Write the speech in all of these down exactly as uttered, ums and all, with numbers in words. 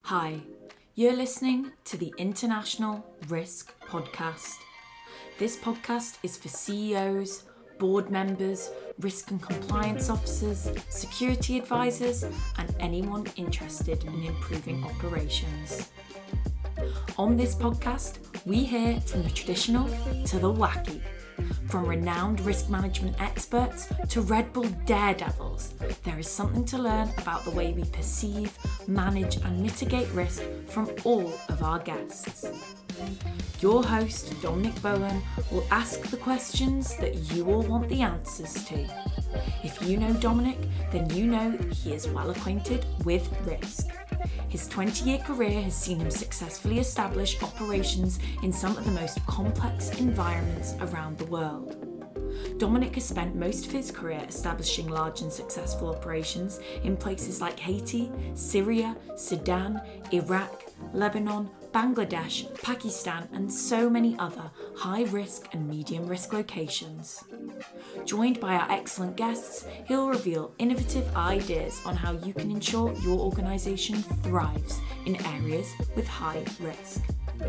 Hi, you're listening to the International Risk Podcast. This podcast is for C E Os, board members, risk and compliance officers, security advisors, and anyone interested in improving operations. On this podcast, we hear from the traditional to the wacky, from renowned risk management experts to Red Bull daredevils. There is something to learn about the way we perceive, manage, and mitigate risk from all of our guests. Your host, Dominic Bowen, will ask the questions that you all want the answers to. If you know Dominic, then you know that he is well acquainted with risk. His twenty-year career has seen him successfully establish operations in some of the most complex environments around the world. Dominic has spent most of his career establishing large and successful operations in places like Haiti, Syria, Sudan, Iraq, Lebanon, Bangladesh, Pakistan, and so many other high-risk and medium-risk locations. Joined by our excellent guests, he'll reveal innovative ideas on how you can ensure your organisation thrives in areas with high risk.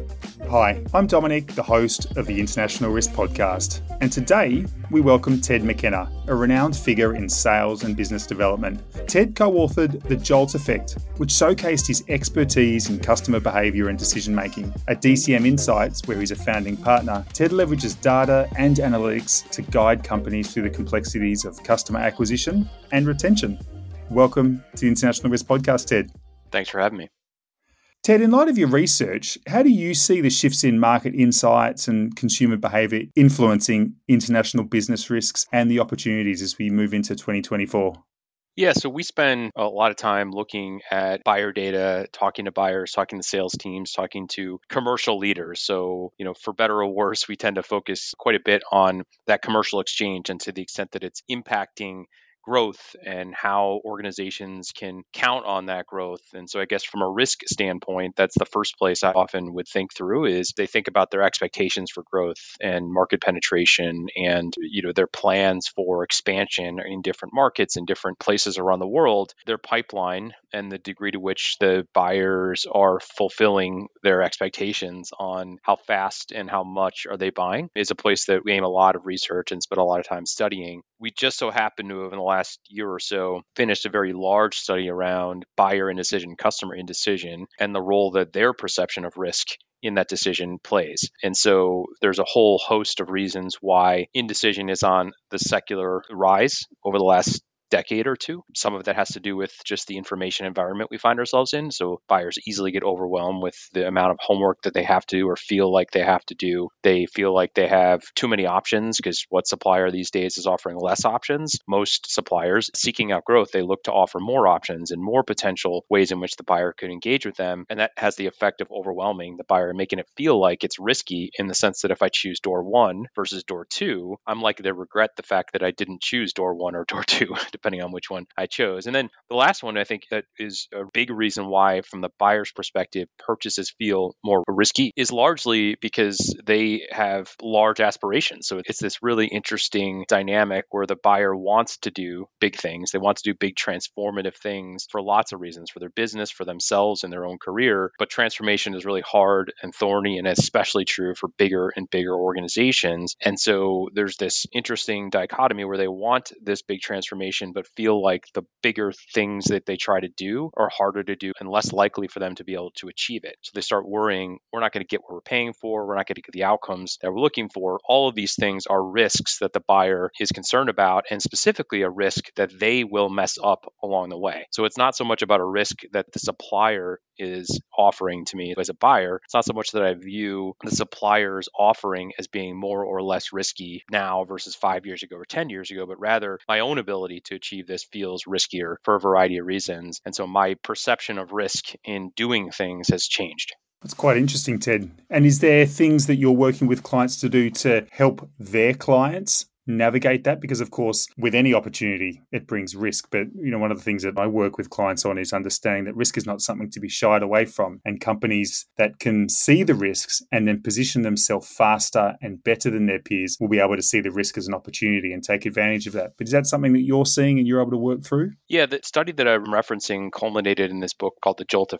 Hi, I'm Dominic, the host of the International Risk Podcast, and today we welcome Ted McKenna, a renowned figure in sales and business development. Ted co-authored The Jolt Effect, which showcased his expertise in customer behaviour and decision-making. At D C M Insights, where he's a founding partner, Ted leverages data and analytics to guide companies through the complexities of customer acquisition and retention. Welcome to the International Risk Podcast, Ted. Thanks for having me. Ted, in light of your research, how do you see the shifts in market insights and consumer behaviour influencing international business risks and the opportunities as we move into twenty twenty-four? Yeah, so we spend a lot of time looking at buyer data, talking to buyers, talking to sales teams, talking to commercial leaders. So, you know, for better or worse, we tend to focus quite a bit on that commercial exchange and to the extent that it's impacting growth and how organizations can count on that growth. And so I guess from a risk standpoint, that's the first place I often would think through is they think about their expectations for growth and market penetration and, you know, their plans for expansion in different markets in different places around the world, their pipeline and the degree to which the buyers are fulfilling their expectations on how fast and how much are they buying is a place that we aim a lot of research and spend a lot of time studying. We just so happen to have in the last year or so finished a very large study around buyer indecision, customer indecision, and the role that their perception of risk in that decision plays. And so there's a whole host of reasons why indecision is on the secular rise over the last decade or two. Some of that has to do with just the information environment we find ourselves in. So buyers easily get overwhelmed with the amount of homework that they have to do or feel like they have to do. They feel like they have too many options because what supplier these days is offering less options? Most suppliers seeking out growth, they look to offer more options and more potential ways in which the buyer could engage with them. And that has the effect of overwhelming the buyer and making it feel like it's risky in the sense that if I choose door one versus door two, I'm likely to regret the fact that I didn't choose door one or door two, depending on which one I chose. And then the last one, I think that is a big reason why, from the buyer's perspective, purchases feel more risky is largely because they have large aspirations. So it's this really interesting dynamic where the buyer wants to do big things. They want to do big transformative things for lots of reasons, for their business, for themselves and their own career. But transformation is really hard and thorny, and especially true for bigger and bigger organizations. And so there's this interesting dichotomy where they want this big transformation, but feel like the bigger things that they try to do are harder to do and less likely for them to be able to achieve it. So they start worrying, we're not going to get what we're paying for. We're not going to get the outcomes that we're looking for. All of these things are risks that the buyer is concerned about, and specifically a risk that they will mess up along the way. So it's not so much about a risk that the supplier is offering to me as a buyer. It's not so much that I view the supplier's offering as being more or less risky now versus five years ago or ten years ago, but rather my own ability to achieve this feels riskier for a variety of reasons. And so my perception of risk in doing things has changed. That's quite interesting, Ted. And is there things that you're working with clients to do to help their clients navigate that? Because, of course, with any opportunity, it brings risk. But, you know, one of the things that I work with clients on is understanding that risk is not something to be shied away from. And companies that can see the risks and then position themselves faster and better than their peers will be able to see the risk as an opportunity and take advantage of that. But is that something that you're seeing and you're able to work through? Yeah, the study that I'm referencing culminated in this book called The Jolt Effect,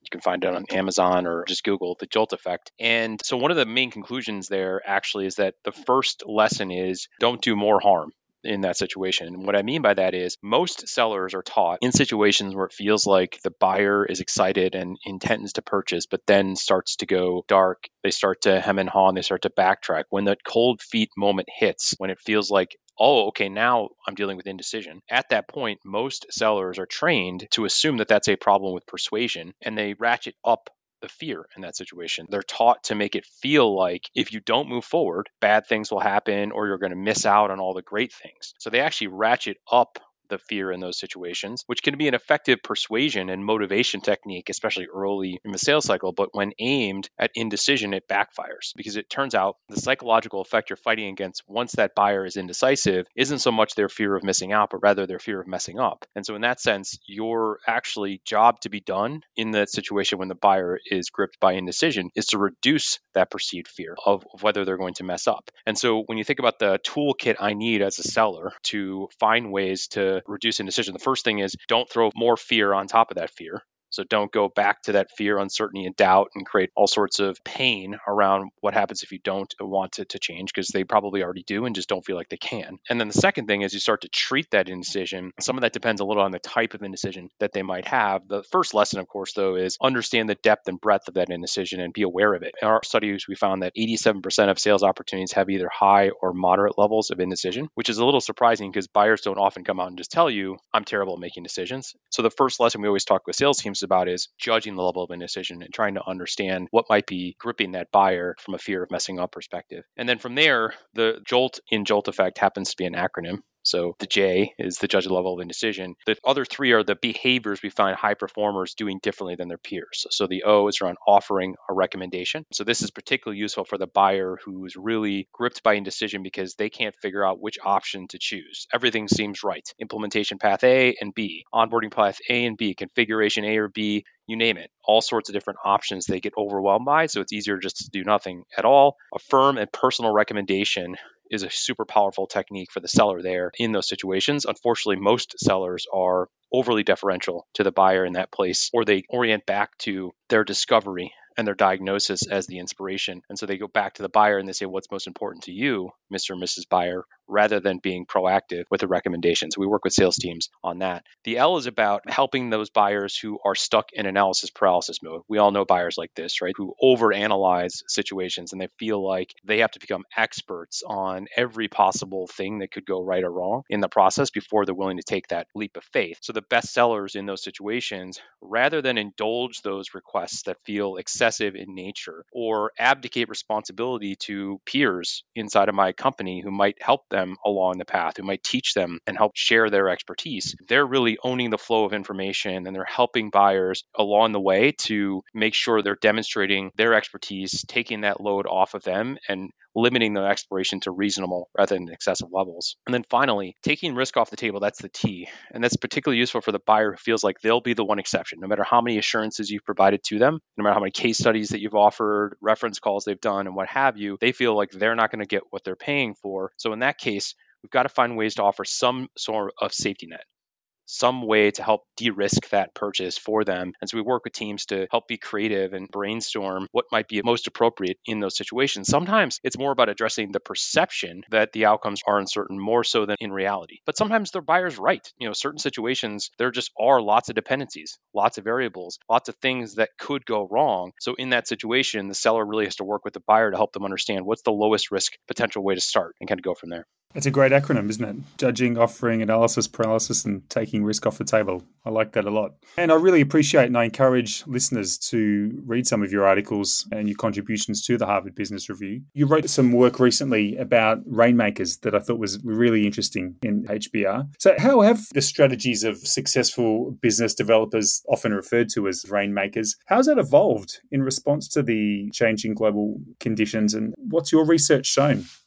You can find it on Amazon or just Google the Jolt effect. And so one of the main conclusions there actually is that the first lesson is don't do more harm in that situation. And what I mean by that is most sellers are taught in situations where it feels like the buyer is excited and intends to purchase, but then starts to go dark. They start to hem and haw and they start to backtrack. When that cold feet moment hits, when it feels like, oh, okay, now I'm dealing with indecision. At that point, most sellers are trained to assume that that's a problem with persuasion, and they ratchet up the fear in that situation. They're taught to make it feel like if you don't move forward, bad things will happen or you're going to miss out on all the great things. So they actually ratchet up the fear in those situations, which can be an effective persuasion and motivation technique, especially early in the sales cycle. But when aimed at indecision, it backfires because it turns out the psychological effect you're fighting against once that buyer is indecisive isn't so much their fear of missing out, but rather their fear of messing up. And so in that sense, your actually job to be done in that situation when the buyer is gripped by indecision is to reduce that perceived fear of whether they're going to mess up. And so when you think about the toolkit I need as a seller to find ways to reduce indecision, the first thing is don't throw more fear on top of that fear. So don't go back to that fear, uncertainty, and doubt and create all sorts of pain around what happens if you don't want it to change, because they probably already do and just don't feel like they can. And then the second thing is you start to treat that indecision. Some of that depends a little on the type of indecision that they might have. The first lesson, of course, though, is understand the depth and breadth of that indecision and be aware of it. In our studies, we found that eighty-seven percent of sales opportunities have either high or moderate levels of indecision, which is a little surprising because buyers don't often come out and just tell you, I'm terrible at making decisions. So the first lesson we always talk with sales teams about is judging the level of indecision and trying to understand what might be gripping that buyer from a fear of messing up perspective. And then from there, the Jolt in Jolt effect happens to be an acronym. So the J is the judge level of indecision. The other three are the behaviors we find high performers doing differently than their peers. So the O is around offering a recommendation. So this is particularly useful for the buyer who's really gripped by indecision because they can't figure out which option to choose. Everything seems right. Implementation path A and B, onboarding path A and B, configuration A or B, you name it, all sorts of different options they get overwhelmed by. So it's easier just to do nothing at all. A firm and personal recommendation is a super powerful technique for the seller there in those situations. Unfortunately, most sellers are overly deferential to the buyer in that place, or they orient back to their discovery and their diagnosis as the inspiration. And so they go back to the buyer and they say, what's most important to you, Mister or Missus Buyer, rather than being proactive with the recommendations. We work with sales teams on that. The L is about helping those buyers who are stuck in analysis paralysis mode. We all know buyers like this, right? Who overanalyze situations and they feel like they have to become experts on every possible thing that could go right or wrong in the process before they're willing to take that leap of faith. So the best sellers in those situations, rather than indulge those requests that feel excessive in nature or abdicate responsibility to peers inside of my company who might help them along the path, who might teach them and help share their expertise, they're really owning the flow of information and they're helping buyers along the way to make sure they're demonstrating their expertise, taking that load off of them and limiting the exploration to reasonable rather than excessive levels. And then finally, taking risk off the table, that's the T. And that's particularly useful for the buyer who feels like they'll be the one exception. No matter how many assurances you've provided to them, no matter how many case studies that you've offered, reference calls they've done, and what have you, they feel like they're not going to get what they're paying for. So in that case, we've got to find ways to offer some sort of safety net, some way to help de-risk that purchase for them. And so we work with teams to help be creative and brainstorm what might be most appropriate in those situations. Sometimes it's more about addressing the perception that the outcomes are uncertain more so than in reality. But sometimes the buyer's right. You know, certain situations, there just are lots of dependencies, lots of variables, lots of things that could go wrong. So in that situation, the seller really has to work with the buyer to help them understand what's the lowest risk potential way to start and kind of go from there. It's a great acronym, isn't it? Judging, offering, analysis, paralysis, and taking risk off the table. I like that a lot. And I really appreciate and I encourage listeners to read some of your articles and your contributions to the Harvard Business Review. You wrote some work recently about rainmakers that I thought was really interesting in H B R. So how have the strategies of successful business developers, often referred to as rainmakers, how has that evolved in response to the changing global conditions? And what's your research shown?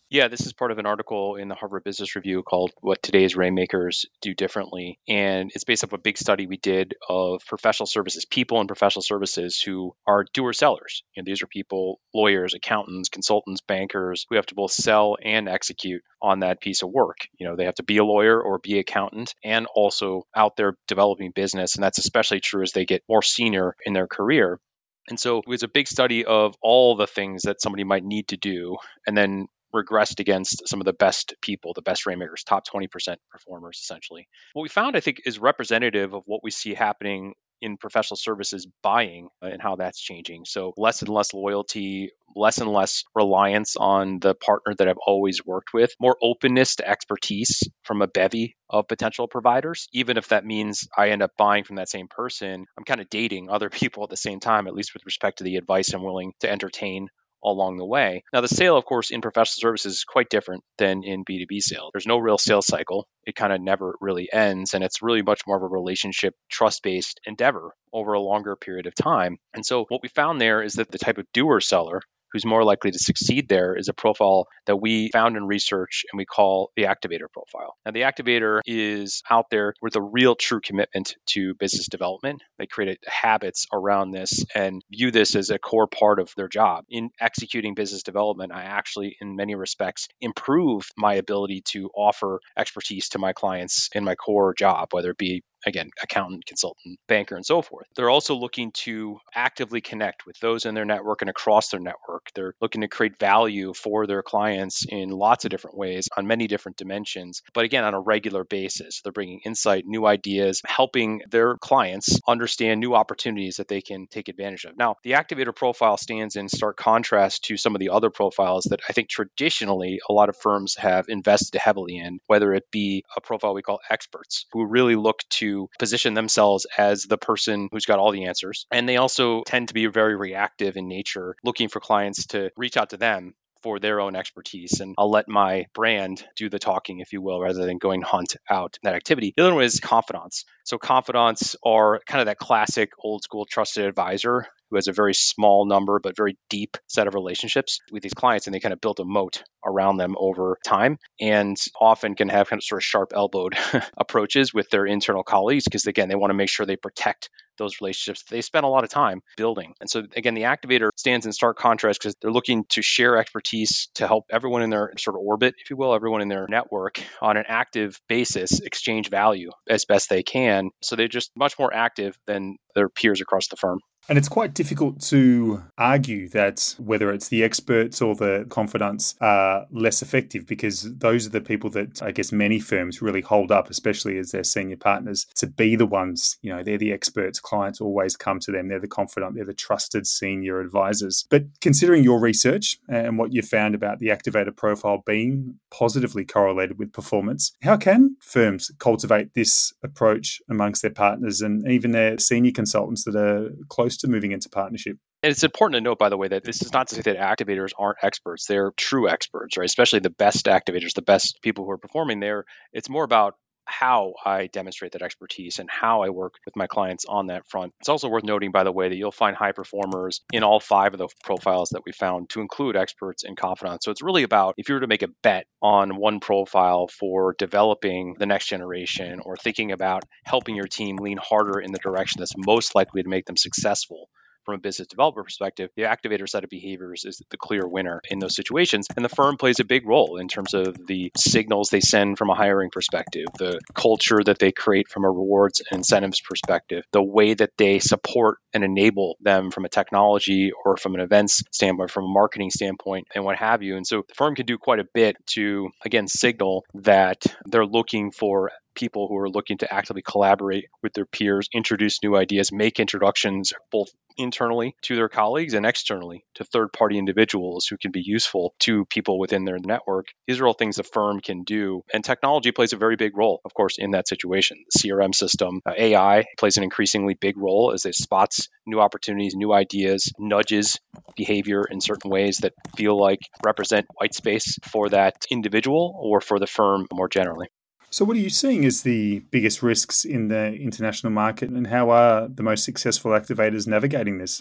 Yeah, this is part of an article in the Harvard Business Review called What Today's Rainmakers Do Differently. And it's based off a big study we did of professional services, people in professional services who are doer sellers. And these are people, lawyers, accountants, consultants, bankers, who have to both sell and execute on that piece of work. You know, they have to be a lawyer or be an accountant and also out there developing business. And that's especially true as they get more senior in their career. And so it was a big study of all the things that somebody might need to do, and then regressed against some of the best people, the best rainmakers, top twenty percent performers, essentially. What we found, I think, is representative of what we see happening in professional services buying and how that's changing. So less and less loyalty, less and less reliance on the partner that I've always worked with, more openness to expertise from a bevy of potential providers. Even if that means I end up buying from that same person, I'm kind of dating other people at the same time, at least with respect to the advice I'm willing to entertain along the way. Now, the sale, of course, in professional services is quite different than in B two B sales. There's no real sales cycle. It kind of never really ends. And it's really much more of a relationship, trust-based endeavor over a longer period of time. And so what we found there is that the type of doer seller who's more likely to succeed there is a profile that we found in research and we call the activator profile. Now, the activator is out there with a real true commitment to business development. They create habits around this and view this as a core part of their job. In executing business development, I actually, in many respects, improve my ability to offer expertise to my clients in my core job, whether it be again, accountant, consultant, banker, and so forth. They're also looking to actively connect with those in their network and across their network. They're looking to create value for their clients in lots of different ways on many different dimensions, but again, on a regular basis. They're bringing insight, new ideas, helping their clients understand new opportunities that they can take advantage of. Now, the activator profile stands in stark contrast to some of the other profiles that I think traditionally a lot of firms have invested heavily in, whether it be a profile we call experts, who really look to position themselves as the person who's got all the answers. And they also tend to be very reactive in nature, looking for clients to reach out to them for their own expertise. And I'll let my brand do the talking, if you will, rather than going hunt out that activity. The other one is confidants. So confidants are kind of that classic old school trusted advisor who has a very small number, but very deep set of relationships with these clients. And they kind of built a moat around them over time and often can have kind of sort of sharp elbowed approaches with their internal colleagues because, again, they want to make sure they protect those relationships they spend a lot of time building. And so, again, the activator stands in stark contrast because they're looking to share expertise to help everyone in their sort of orbit, if you will, everyone in their network on an active basis exchange value as best they can. So they're just much more active than their peers across the firm. And it's quite difficult to argue that whether it's the experts or the confidants are less effective because those are the people that I guess many firms really hold up, especially as their senior partners, to be the ones, you know, they're the experts. Clients always come to them. They're the confidant. They're the trusted senior advisors. But considering your research and what you found about the activator profile being positively correlated with performance, how can firms cultivate this approach amongst their partners and even their senior consultants that are close to moving into partnership? And it's important to note, by the way, that this is not to say that activators aren't experts. They're true experts, right? Especially the best activators, the best people who are performing there. It's more about how I demonstrate that expertise and how I work with my clients on that front. It's also worth noting, by the way, that you'll find high performers in all five of the profiles that we found to include experts and confidants. So it's really about, if you were to make a bet on one profile for developing the next generation or thinking about helping your team lean harder in the direction that's most likely to make them successful, from a business developer perspective, the activator set of behaviors is the clear winner in those situations. And the firm plays a big role in terms of the signals they send from a hiring perspective, the culture that they create from a rewards and incentives perspective, the way that they support and enable them from a technology or from an events standpoint, from a marketing standpoint, and what have you. And so the firm can do quite a bit to, again, signal that they're looking for people who are looking to actively collaborate with their peers, introduce new ideas, make introductions both internally to their colleagues and externally to third-party individuals who can be useful to people within their network. These are all things the firm can do. And technology plays a very big role, of course, in that situation. The C R M system, uh, A I plays an increasingly big role as it spots new opportunities, new ideas, nudges behavior in certain ways that feel like represent white space for that individual or for the firm more generally. So what are you seeing as the biggest risks in the international market and how are the most successful activators navigating this?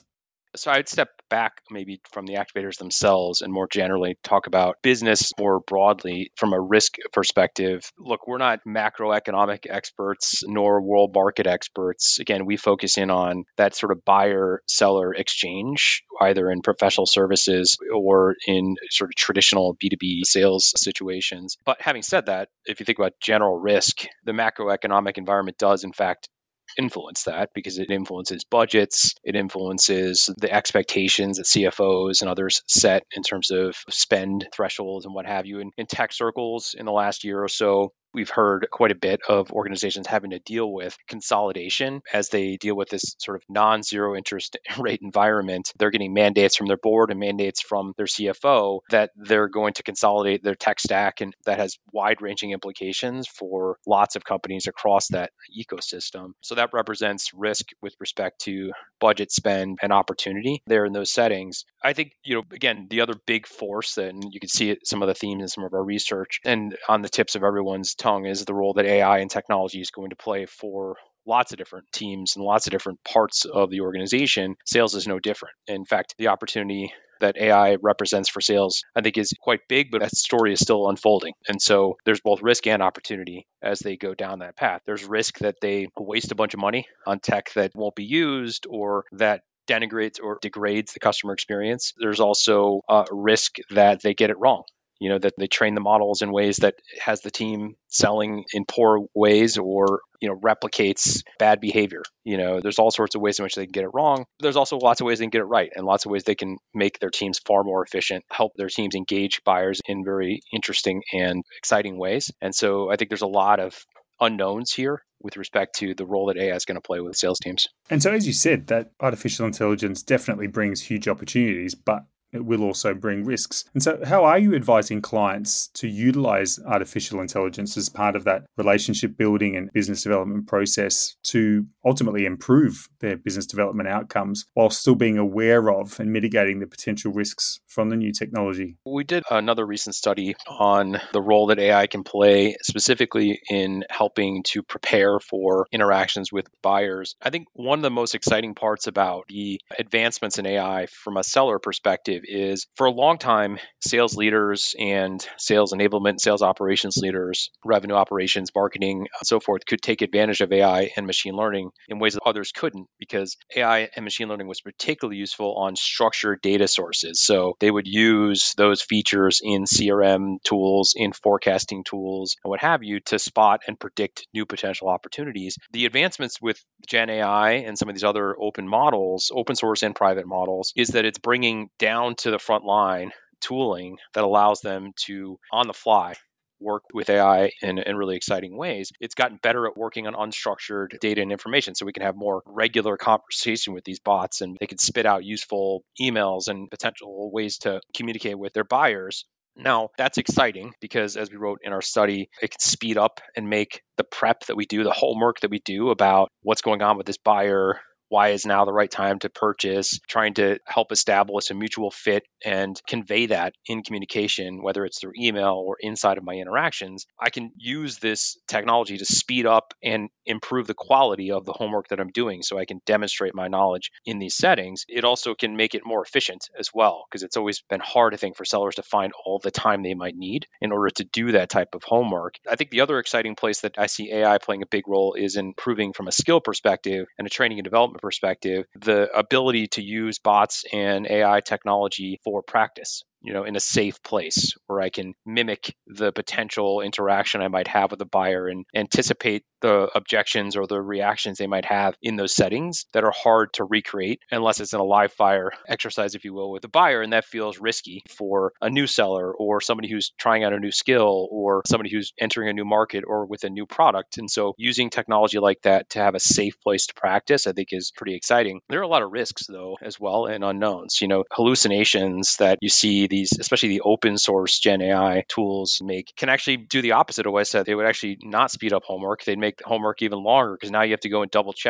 So I'd step back maybe from the activators themselves and more generally talk about business more broadly from a risk perspective. Look, we're not macroeconomic experts nor world market experts. Again, we focus in on that sort of buyer-seller exchange, either in professional services or in sort of traditional B two B sales situations. But having said that, if you think about general risk, the macroeconomic environment does in fact influence that because it influences budgets, it influences the expectations that C F Os and others set in terms of spend thresholds and what have you. In, in tech circles in the last year or so, we've heard quite a bit of organizations having to deal with consolidation as they deal with this sort of non-zero interest rate environment. They're getting mandates from their board and mandates from their C F O that they're going to consolidate their tech stack, and that has wide-ranging implications for lots of companies across that ecosystem. So that represents risk with respect to budget spend and opportunity there in those settings. I think, you know, again, the other big force, and you can see it, some of the themes in some of our research and on the tips of everyone's tongue, is the role that A I and technology is going to play for lots of different teams and lots of different parts of the organization. Sales is no different. In fact, the opportunity that A I represents for sales, I think, is quite big, but that story is still unfolding. And so there's both risk and opportunity as they go down that path. There's risk that they waste a bunch of money on tech that won't be used or that denigrates or degrades the customer experience. There's also a risk that they get it wrong. You know, that they train the models in ways that has the team selling in poor ways or, you know, replicates bad behavior. You know, there's all sorts of ways in which they can get it wrong. There's also lots of ways they can get it right and lots of ways they can make their teams far more efficient, help their teams engage buyers in very interesting and exciting ways. And so I think there's a lot of unknowns here with respect to the role that A I is going to play with sales teams. And so, as you said, that artificial intelligence definitely brings huge opportunities, but it will also bring risks. And so how are you advising clients to utilize artificial intelligence as part of that relationship building and business development process to ultimately improve their business development outcomes while still being aware of and mitigating the potential risks from the new technology? We did another recent study on the role that A I can play specifically in helping to prepare for interactions with buyers. I think one of the most exciting parts about the advancements in A I from a seller perspective is, for a long time, sales leaders and sales enablement, sales operations leaders, revenue operations, marketing, and so forth could take advantage of A I and machine learning in ways that others couldn't, because A I and machine learning was particularly useful on structured data sources. So they would use those features in C R M tools, in forecasting tools, and what have you to spot and predict new potential opportunities. The advancements with Gen A I and some of these other open models, open source and private models, is that it's bringing down to the front line tooling that allows them to, on the fly, work with A I in, in really exciting ways. It's gotten better at working on unstructured data and information, so we can have more regular conversation with these bots, and they can spit out useful emails and potential ways to communicate with their buyers. Now, that's exciting because, as we wrote in our study, it can speed up and make the prep that we do, the homework that we do about what's going on with this buyer, why is now the right time to purchase, trying to help establish a mutual fit and convey that in communication, whether it's through email or inside of my interactions. I can use this technology to speed up and improve the quality of the homework that I'm doing so I can demonstrate my knowledge in these settings. It also can make it more efficient as well, because it's always been hard, I think, for sellers to find all the time they might need in order to do that type of homework. I think the other exciting place that I see A I playing a big role is in improving from a skill perspective and a training and development perspective, the ability to use bots and A I technology for practice, you know, in a safe place where I can mimic the potential interaction I might have with a buyer and anticipate the objections or the reactions they might have in those settings that are hard to recreate unless it's in a live fire exercise, if you will, with the buyer. And that feels risky for a new seller or somebody who's trying out a new skill or somebody who's entering a new market or with a new product. And so using technology like that to have a safe place to practice, I think, is pretty exciting. There are a lot of risks, though, as well, and unknowns. You know, hallucinations that you see these, especially the open source Gen A I tools make, can actually do the opposite of what I said. They would actually not speed up homework. They'd make the homework even longer because now you have to go and double check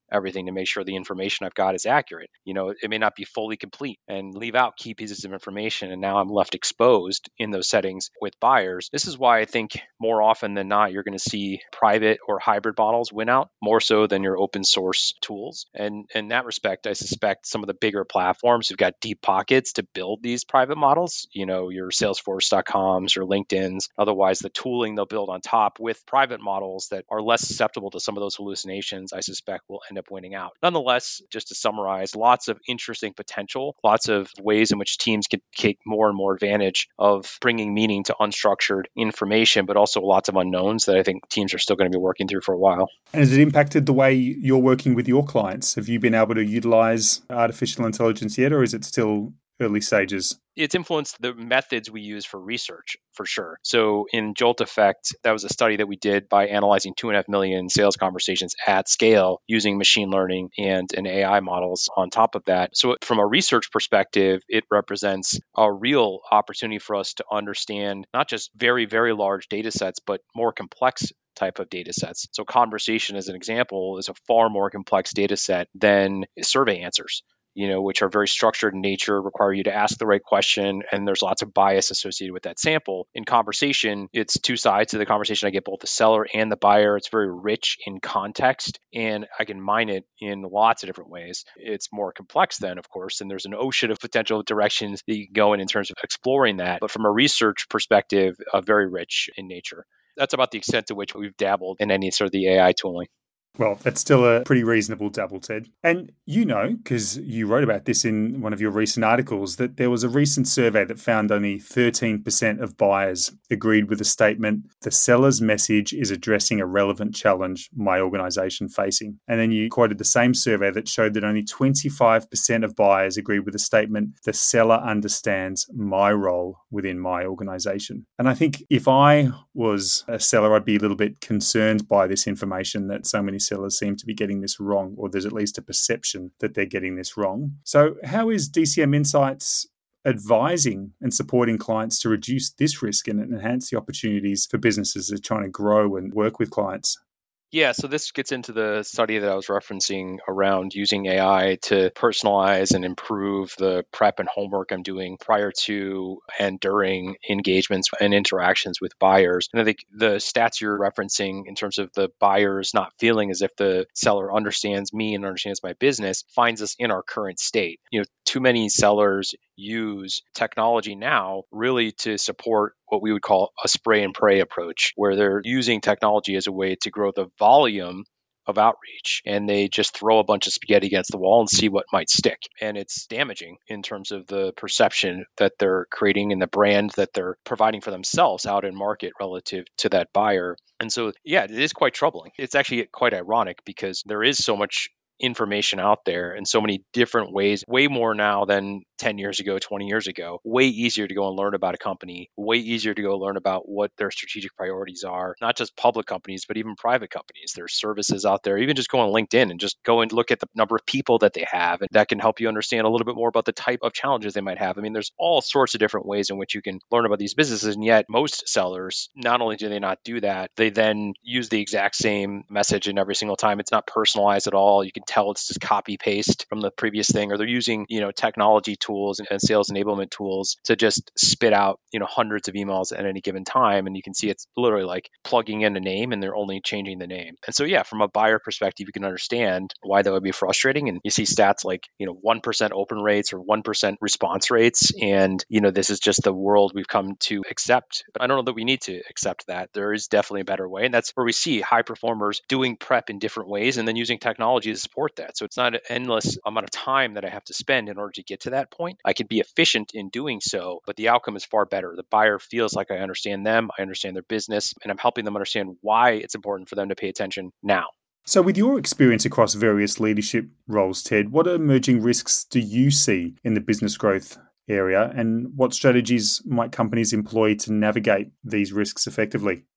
everything to make sure the information I've got is accurate. You know, it may not be fully complete and leave out key pieces of information. And now I'm left exposed in those settings with buyers. This is why I think more often than not, you're going to see private or hybrid models win out more so than your open source tools. And in that respect, I suspect some of the bigger platforms who've got deep pockets to build these private models, you know, your Salesforce dot coms or LinkedIn's, otherwise the tooling they'll build on top with private models that are less susceptible to some of those hallucinations, I suspect will end up winning out. Nonetheless, just to summarize, lots of interesting potential, lots of ways in which teams can take more and more advantage of bringing meaning to unstructured information, but also lots of unknowns that I think teams are still going to be working through for a while. And has it impacted the way you're working with your clients? Have you been able to utilize artificial intelligence yet, or is it still early stages? It's influenced the methods we use for research, for sure. So in Jolt Effect, that was a study that we did by analyzing two and a half million sales conversations at scale using machine learning and an A I models on top of that. So from a research perspective, it represents a real opportunity for us to understand not just very, very large data sets, but more complex type of data sets. So conversation, as an example, is a far more complex data set than survey answers, you know, which are very structured in nature, require you to ask the right question, and there's lots of bias associated with that sample. In conversation, it's two sides to the conversation. I get both the seller and the buyer. It's very rich in context, and I can mine it in lots of different ways. It's more complex then, of course, and there's an ocean of potential directions that you can go in in terms of exploring that. But from a research perspective, uh, very rich in nature. That's about the extent to which we've dabbled in any sort of the A I tooling. Well, that's still a pretty reasonable dabble, Ted. And you know, because you wrote about this in one of your recent articles, that there was a recent survey that found only thirteen percent of buyers agreed with the statement, the seller's message is addressing a relevant challenge my organization facing. And then you quoted the same survey that showed that only twenty-five percent of buyers agreed with the statement, the seller understands my role within my organization. And I think if I was a seller, I'd be a little bit concerned by this information that so many sellers seem to be getting this wrong, or there's at least a perception that they're getting this wrong. So how is D C M Insights advising and supporting clients to reduce this risk and enhance the opportunities for businesses that are trying to grow and work with clients? Yeah, so this gets into the study that I was referencing around using A I to personalize and improve the prep and homework I'm doing prior to and during engagements and interactions with buyers. And I think the stats you're referencing in terms of the buyers not feeling as if the seller understands me and understands my business finds us in our current state. You know, too many sellers use technology now really to support what we would call a spray and pray approach, where they're using technology as a way to grow the volume of outreach, and they just throw a bunch of spaghetti against the wall and see what might stick. And it's damaging in terms of the perception that they're creating and the brand that they're providing for themselves out in market relative to that buyer. And so, yeah, it is quite troubling. It's actually quite ironic because there is so much information out there in so many different ways, way more now than ten years ago, twenty years ago, way easier to go and learn about a company, way easier to go learn about what their strategic priorities are, not just public companies, but even private companies. There's services out there, even just go on LinkedIn and just go and look at the number of people that they have, and that can help you understand a little bit more about the type of challenges they might have. I mean, there's all sorts of different ways in which you can learn about these businesses, and yet most sellers, not only do they not do that, they then use the exact same message in every single time. It's not personalized at all. You can tell it's just copy paste from the previous thing, or they're using, you know, technology tools and, and sales enablement tools to just spit out, you know, hundreds of emails at any given time. And you can see it's literally like plugging in a name and they're only changing the name. And so, yeah, from a buyer perspective, you can understand why that would be frustrating. And you see stats like, you know, one percent open rates or one percent response rates. And, you know, this is just the world we've come to accept. But I don't know that we need to accept that. There is definitely a better way. And that's where we see high performers doing prep in different ways and then using technology to support that. So it's not an endless amount of time that I have to spend in order to get to that point. I can be efficient in doing so, but the outcome is far better. The buyer feels like I understand them, I understand their business, and I'm helping them understand why it's important for them to pay attention now. So with your experience across various leadership roles, Ted, what emerging risks do you see in the business growth area, and what strategies might companies employ to navigate these risks effectively?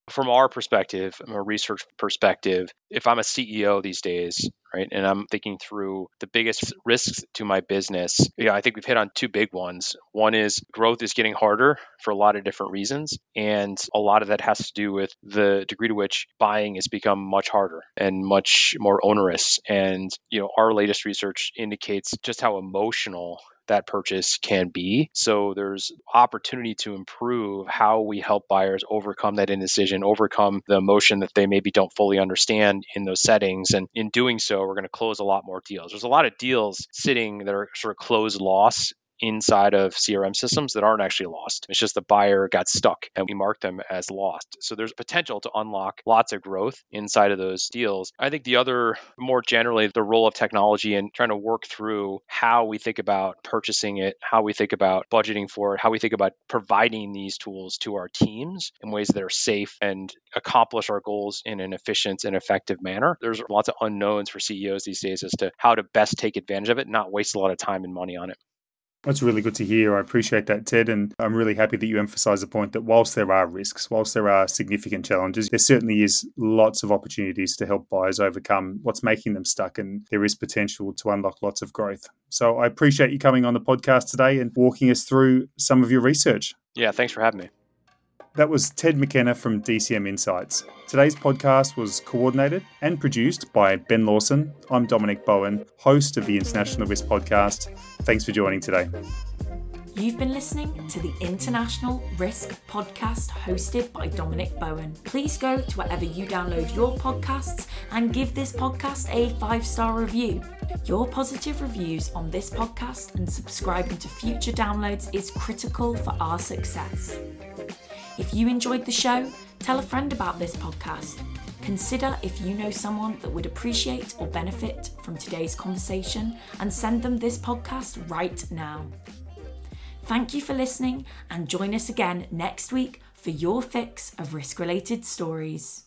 from our perspective, from a research perspective, if I'm a C E O these days, right, and I'm thinking through the biggest risks to my business, yeah, I think we've hit on two big ones. One is growth is getting harder for a lot of different reasons. And a lot of that has to do with the degree to which buying has become much harder and much more onerous. And, you know, our latest research indicates just how emotional that purchase can be. So there's opportunity to improve how we help buyers overcome that indecision, overcome the emotion that they maybe don't fully understand in those settings. And in doing so, we're going to close a lot more deals. There's a lot of deals sitting that are sort of closed loss inside of C R M systems that aren't actually lost. It's just the buyer got stuck and we marked them as lost. So there's potential to unlock lots of growth inside of those deals. I think the other, more generally, the role of technology and trying to work through how we think about purchasing it, how we think about budgeting for it, how we think about providing these tools to our teams in ways that are safe and accomplish our goals in an efficient and effective manner. There's lots of unknowns for C E Os these days as to how to best take advantage of it, not waste a lot of time and money on it. That's really good to hear. I appreciate that, Ted. And I'm really happy that you emphasize the point that whilst there are risks, whilst there are significant challenges, there certainly is lots of opportunities to help buyers overcome what's making them stuck. And there is potential to unlock lots of growth. So I appreciate you coming on the podcast today and walking us through some of your research. Yeah, thanks for having me. That was Ted McKenna from D C M Insights. Today's podcast was coordinated and produced by Ben Lawson. I'm Dominic Bowen, host of the International Risk Podcast. Thanks for joining today. You've been listening to the International Risk Podcast hosted by Dominic Bowen. Please go to wherever you download your podcasts and give this podcast a five-star review. Your positive reviews on this podcast and subscribing to future downloads is critical for our success. If you enjoyed the show, tell a friend about this podcast. Consider if you know someone that would appreciate or benefit from today's conversation and send them this podcast right now. Thank you for listening and join us again next week for your fix of risk-related stories.